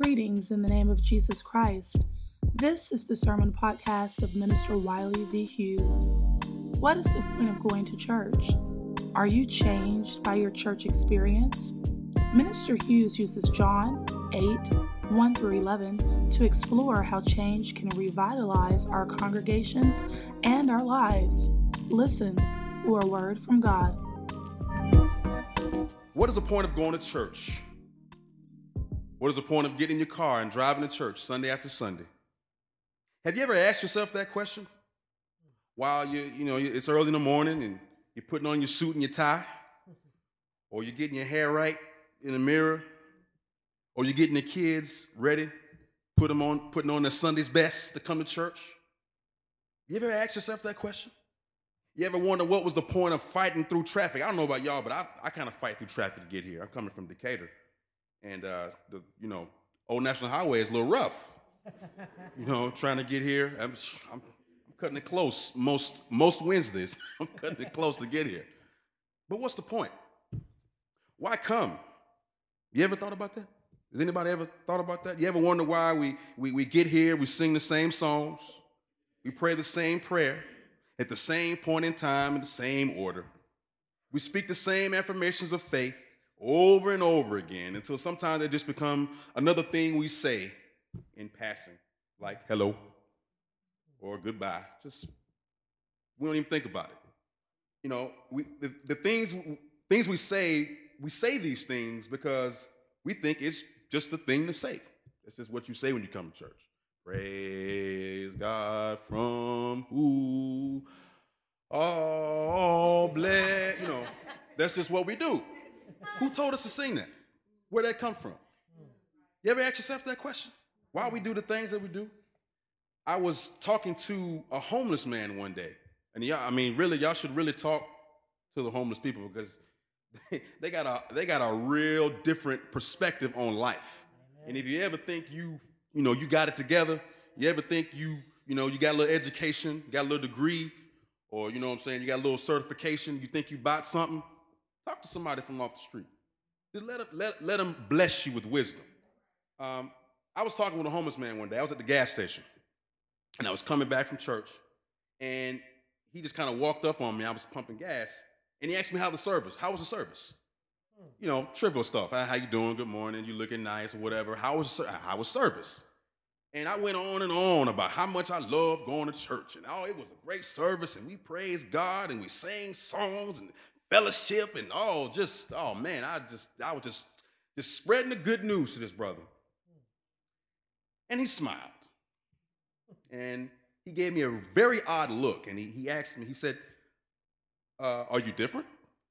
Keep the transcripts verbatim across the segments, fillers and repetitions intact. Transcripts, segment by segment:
Greetings in the name of Jesus Christ. This is the sermon podcast of Minister Wiley V. Hughes. What is the point of going to church? Are you changed by your church experience? Minister Hughes uses John eight, one through eleven to explore how change can revitalize our congregations and our lives. Listen for a word from God. What is the point of going to church? What is the point of getting in your car and driving to church Sunday after Sunday? Have you ever asked yourself that question? While you, you know, it's early in the morning and you're putting on your suit and your tie, or you're getting your hair right in the mirror, or you're getting the kids ready, put them on, putting on their Sunday's best to come to church. You ever ask yourself that question? You ever wonder what was the point of fighting through traffic? I don't know about y'all, but I, I kind of fight through traffic to get here. I'm coming from Decatur. And, uh, the you know, Old National Highway is a little rough. You know, trying to get here. I'm, I'm, I'm cutting it close most, most Wednesdays. I'm cutting it close to get here. But what's the point? Why come? You ever thought about that? Has anybody ever thought about that? You ever wonder why we, we, we get here, we sing the same songs, we pray the same prayer at the same point in time in the same order. We speak the same affirmations of faith over and over again until sometimes they just become another thing we say in passing, like hello or goodbye. Just, we don't even think about it. You know, we, the, the things, things we say, we say these things because we think it's just the thing to say. It's just what you say when you come to church. Praise God from who all bless, you know, that's just what we do. Who told us to sing that? Where'd that come from? You ever ask yourself that question? Why we do the things that we do? I was talking to a homeless man one day. And y'all, I mean, really, y'all should really talk to the homeless people because they, they got a they got a real different perspective on life. And if you ever think you, you know, you got it together, you ever think you, you know, you got a little education, you got a little degree, or you know what I'm saying, you got a little certification, you think you bought something, talk to somebody from off the street. Just let them, let, let them bless you with wisdom. Um, I was talking with a homeless man one day. I was at the gas station, and I was coming back from church, and he just kind of walked up on me. I was pumping gas, and he asked me how the service, how was the service? You know, trivial stuff. How you doing? Good morning. You looking nice or whatever. How was how was service? And I went on and on about how much I love going to church, and oh, it was a great service, and we praised God, and we sang songs and fellowship, and oh, just oh man, I just I was just just spreading the good news to this brother. And he smiled, and he gave me a very odd look, and he he asked me. He said, uh, "Are you different?"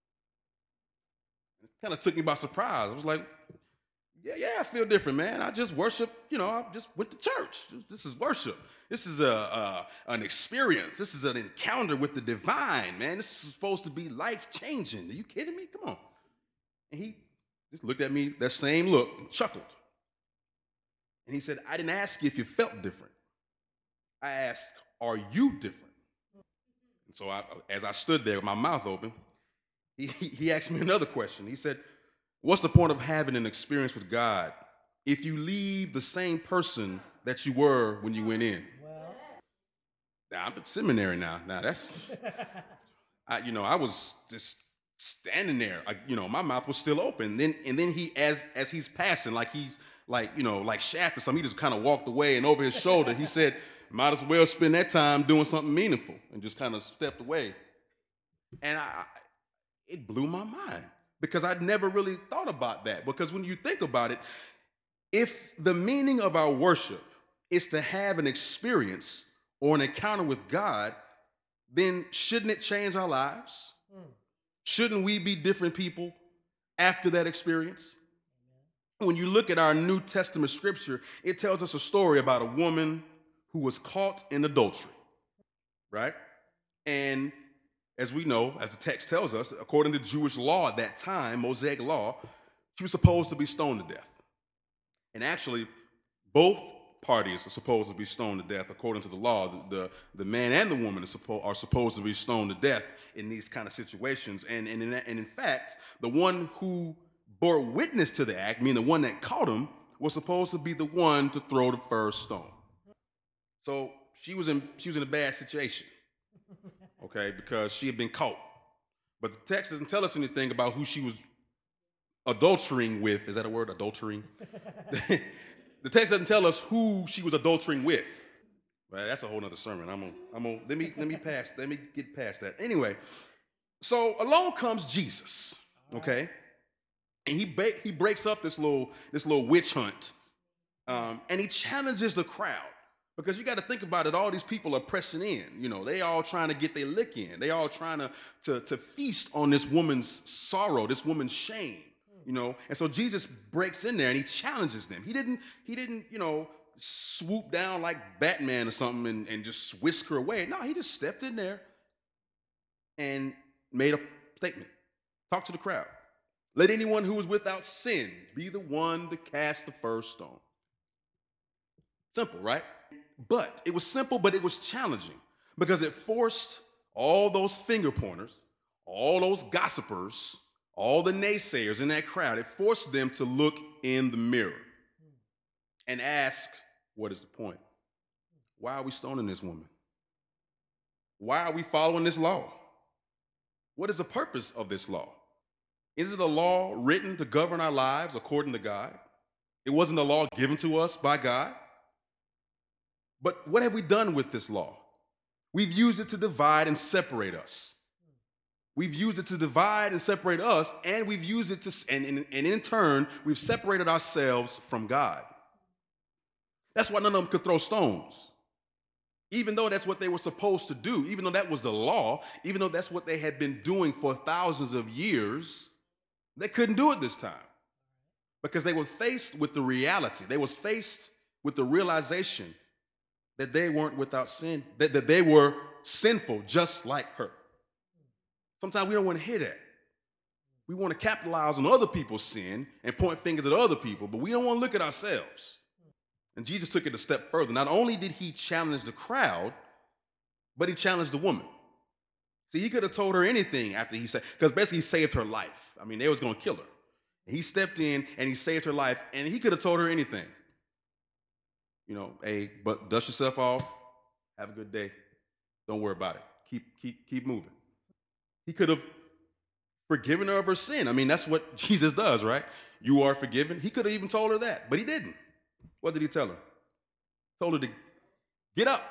It kind of took me by surprise. I was like, yeah, yeah, I feel different, man. I just worship, you know, I just went to church. This is worship. This is a, a an experience. This is an encounter with the divine, man. This is supposed to be life-changing. Are you kidding me? Come on. And he just looked at me, that same look, and chuckled. And he said, I didn't ask you if you felt different. I asked, are you different? And so I, as I stood there with my mouth open, he, he asked me another question. He said, what's the point of having an experience with God if you leave the same person that you were when you went in? Well. Now, I'm at seminary now. Now, that's, I, you know, I was just standing there. I, you know, my mouth was still open. Then, and then he, as as he's passing, like he's, like, you know, like Shaft or something, he just kind of walked away, and over his shoulder, he said, might as well spend that time doing something meaningful, and just kind of stepped away. And I, it blew my mind. Because I'd never really thought about that. Because when you think about it, if the meaning of our worship is to have an experience or an encounter with God, then shouldn't it change our lives? Mm. Shouldn't we be different people after that experience? Mm-hmm. When you look at our New Testament scripture, it tells us a story about a woman who was caught in adultery, right? And as we know, as the text tells us, according to Jewish law at that time, Mosaic law, she was supposed to be stoned to death. And actually, both parties are supposed to be stoned to death according to the law. The, the, the man and the woman are, suppo- are supposed to be stoned to death in these kind of situations. And, and, in, that, and in fact, the one who bore witness to the act, meaning the one that caught him, was supposed to be the one to throw the first stone. So she was in she was in a bad situation, okay, because she had been caught. But the text doesn't tell us anything about who she was adultering with. Is that a word, adultering? The text doesn't tell us who she was adultering with. Well, that's a whole nother sermon. I'm gonna, I'm gonna let me let me pass, let me get past that. Anyway, so along comes Jesus, okay, and he ba- he breaks up this little this little witch hunt, um, and he challenges the crowd. Because you got to think about it, all these people are pressing in. You know, they all trying to get their lick in. They all trying to, to, to feast on this woman's sorrow, this woman's shame. You know, and so Jesus breaks in there and he challenges them. He didn't, he didn't, you know, swoop down like Batman or something and, and just whisk her away. No, he just stepped in there and made a statement. Talk to the crowd. Let anyone who is without sin be the one to cast the first stone. Simple, right? But it was simple, but it was challenging because it forced all those finger pointers, all those gossipers, all the naysayers in that crowd, it forced them to look in the mirror and ask, what is the point? Why are we stoning this woman? Why are we following this law? What is the purpose of this law? Is it a law written to govern our lives according to God? It wasn't a law given to us by God. But what have we done with this law? We've used it to divide and separate us. We've used it to divide and separate us, and we've used it to, and, and, and in turn, we've separated ourselves from God. That's why none of them could throw stones. Even though that's what they were supposed to do, even though that was the law, even though that's what they had been doing for thousands of years, they couldn't do it this time because they were faced with the reality. They was faced with the realization that they weren't without sin, that, that they were sinful just like her. Sometimes we don't want to hear that. We want to capitalize on other people's sin and point fingers at other people, but we don't want to look at ourselves. And Jesus took it a step further. Not only did he challenge the crowd, but he challenged the woman. See, he could have told her anything after he said, because basically he saved her life. I mean, they was going to kill her. And he stepped in and he saved her life, and he could have told her anything. You know, hey, but dust yourself off, have a good day. Don't worry about it. Keep, keep, keep moving. He could have forgiven her of her sin. I mean, that's what Jesus does, right? You are forgiven. He could have even told her that, but he didn't. What did he tell her? Told her to get up.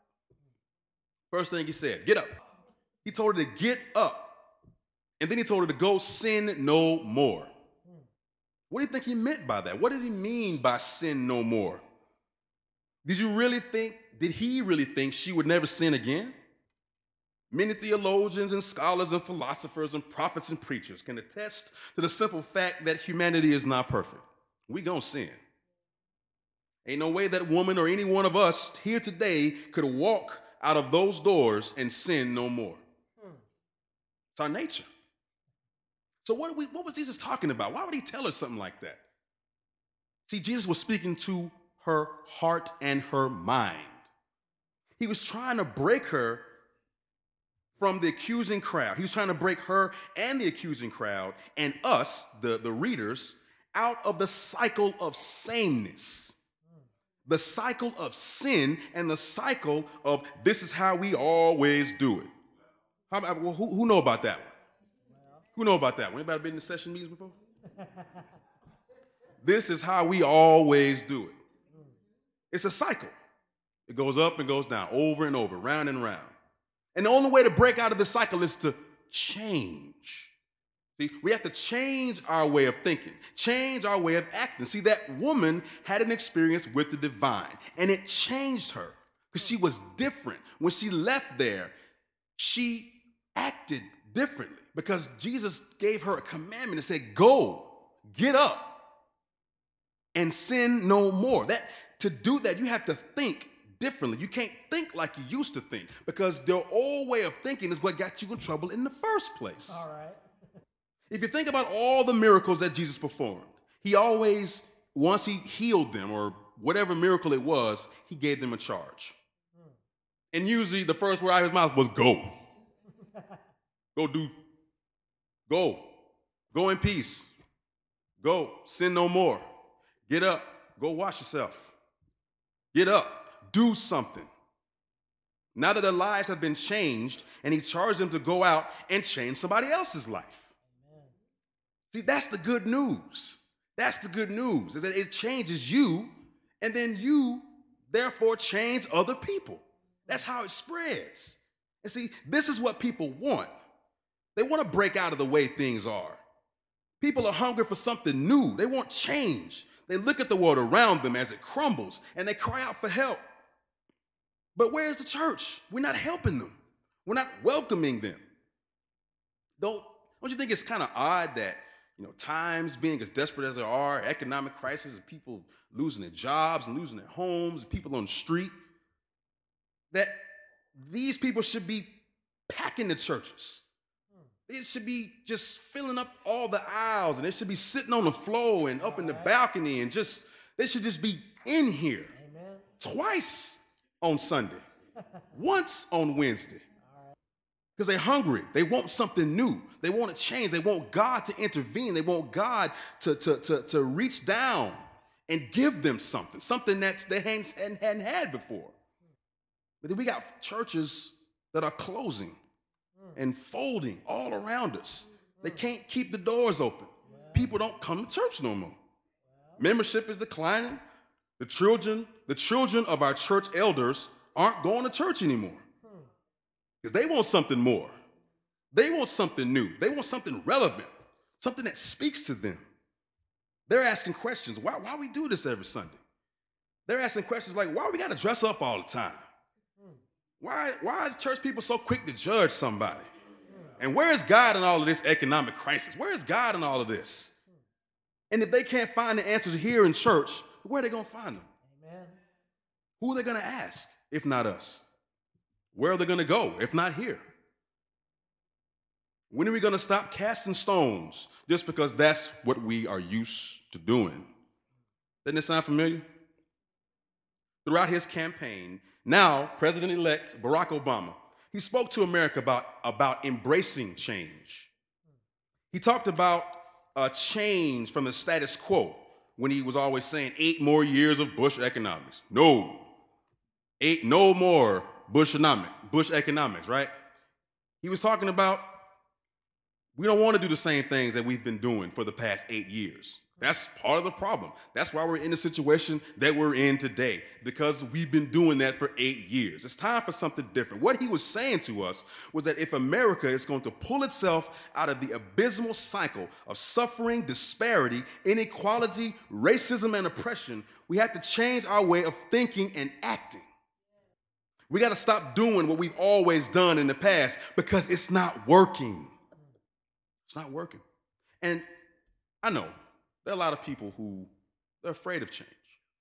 First thing he said, get up. He told her to get up. And then he told her to go sin no more. What do you think he meant by that? What does he mean by sin no more? Did you really think, did he really think she would never sin again? Many theologians and scholars and philosophers and prophets and preachers can attest to the simple fact that humanity is not perfect. We gonna sin. Ain't no way that woman or any one of us here today could walk out of those doors and sin no more. It's our nature. So what, are we, what was Jesus talking about? Why would he tell her something like that? See, Jesus was speaking to her heart and her mind. He was trying to break her from the accusing crowd. He was trying to break her and the accusing crowd and us, the, the readers, out of the cycle of sameness. The cycle of sin and the cycle of this is how we always do it. How, who, who know about that one? Who know about that one? Anybody been in the session meetings before? This is how we always do it. It's a cycle. It goes up and goes down, over and over, round and round. And the only way to break out of the cycle is to change. See, we have to change our way of thinking, change our way of acting. See, that woman had an experience with the divine, and it changed her because she was different. When she left there, she acted differently because Jesus gave her a commandment and said, go, get up, and sin no more. That to do that, you have to think differently. You can't think like you used to think because their old way of thinking is what got you in trouble in the first place. All right. If you think about all the miracles that Jesus performed, he always, once he healed them or whatever miracle it was, he gave them a charge. Hmm. And usually the first word out of his mouth was go. Go do. Go. Go in peace. Go. Sin no more. Get up. Go wash yourself. Get up. Do something. Now that their lives have been changed, and he charged them to go out and change somebody else's life. Amen. See, that's the good news. That's the good news, is that it changes you, and then you, therefore, change other people. That's how it spreads. And see, this is what people want. They want to break out of the way things are. People are hungry for something new. They want change. They look at the world around them as it crumbles, and they cry out for help. But where's the church? We're not helping them. We're not welcoming them. Don't, don't you think it's kind of odd that, you know, times being as desperate as they are, economic crisis, and people losing their jobs and losing their homes, and people on the street, that these people should be packing the churches. It should be just filling up all the aisles, and they should be sitting on the floor and up in the balcony, and just, they should just be in here. Amen. Twice on Sunday, once on Wednesday. Because they're hungry. They want something new. They want to change. They want God to intervene. They want God to, to, to, to reach down and give them something, something that's they hadn't, hadn't had before. But then we got churches that are closing and folding all around us. They can't keep the doors open. People don't come to church no more. Membership is declining. The children, the children of our church elders aren't going to church anymore because they want something more. They want something new. They want something relevant, something that speaks to them. They're asking questions. Why, why we do this every Sunday? They're asking questions like, why we got to dress up all the time? Why, why is church people so quick to judge somebody? And where is God in all of this economic crisis? Where is God in all of this? And if they can't find the answers here in church, where are they going to find them? Amen. Who are they going to ask, if not us? Where are they going to go, if not here? When are we going to stop casting stones just because that's what we are used to doing? Doesn't it sound familiar? Throughout his campaign, now President-elect Barack Obama, he spoke to America about, about embracing change. He talked about a change from the status quo when he was always saying eight more years of Bush economics. No, eight, no more Bush economic, Bush economics, right? He was talking about we don't want to do the same things that we've been doing for the past eight years. That's part of the problem. That's why we're in the situation that we're in today, because we've been doing that for eight years. It's time for something different. What he was saying to us was that if America is going to pull itself out of the abysmal cycle of suffering, disparity, inequality, racism, and oppression, we have to change our way of thinking and acting. We got to stop doing what we've always done in the past because it's not working. It's not working. And I know there are a lot of people who they're afraid of change.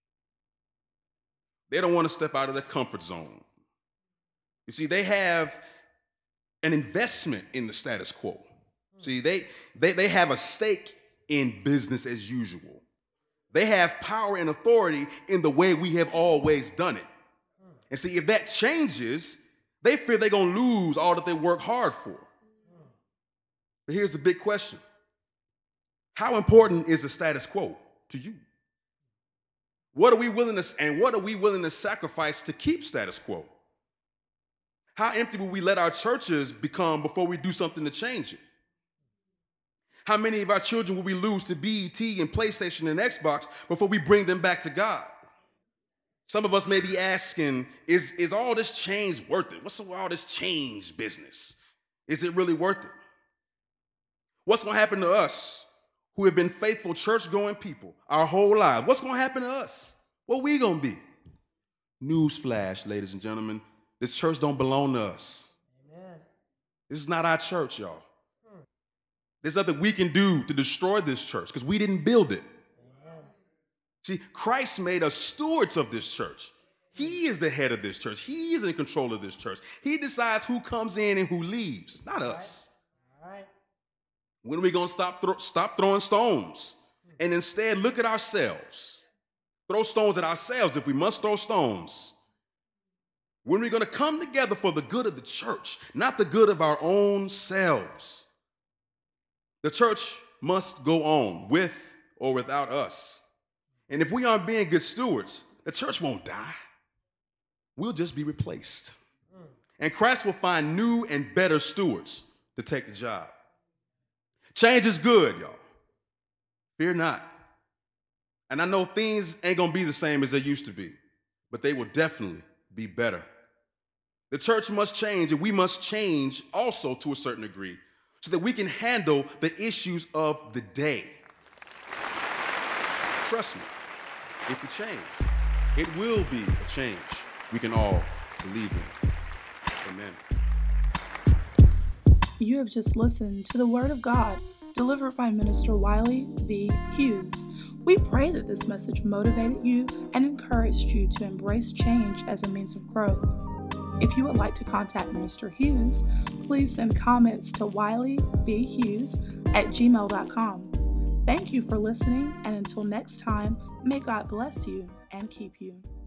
They don't want to step out of their comfort zone. You see, they have an investment in the status quo. See, they, they, they have a stake in business as usual. They have power and authority in the way we have always done it. And see, if that changes, they fear they're going to lose all that they work hard for. But here's the big question. How important is the status quo to you? What are we willing to, and what are we willing to sacrifice to keep status quo? How empty will we let our churches become before we do something to change it? How many of our children will we lose to B E T and PlayStation and Xbox before we bring them back to God? Some of us may be asking, is, is all this change worth it? What's all this change business? Is it really worth it? What's going to happen to us who have been faithful church-going people our whole lives? What's going to happen to us? What we going to be? Newsflash, ladies and gentlemen, this church don't belong to us. Amen. This is not our church, y'all. Hmm. There's nothing we can do to destroy this church because we didn't build it. Amen. See, Christ made us stewards of this church. He is the head of this church. He is in control of this church. He decides who comes in and who leaves, not us. All right. All right. When are we going to stop, thro- stop throwing stones and instead look at ourselves? Throw stones at ourselves if we must throw stones. When are we going to come together for the good of the church, not the good of our own selves? The church must go on with or without us. And if we aren't being good stewards, the church won't die. We'll just be replaced. And Christ will find new and better stewards to take the job. Change is good, y'all. Fear not. And I know things ain't going to be the same as they used to be, but they will definitely be better. The church must change, and we must change also to a certain degree so that we can handle the issues of the day. Trust me, if we change, it will be a change we can all believe in. Amen. You have just listened to the Word of God delivered by Minister Wiley V. Hughes. We pray that this message motivated you and encouraged you to embrace change as a means of growth. If you would like to contact Minister Hughes, please send comments to wiley v hughes at gmail dot com. Thank you for listening, and until next time, may God bless you and keep you.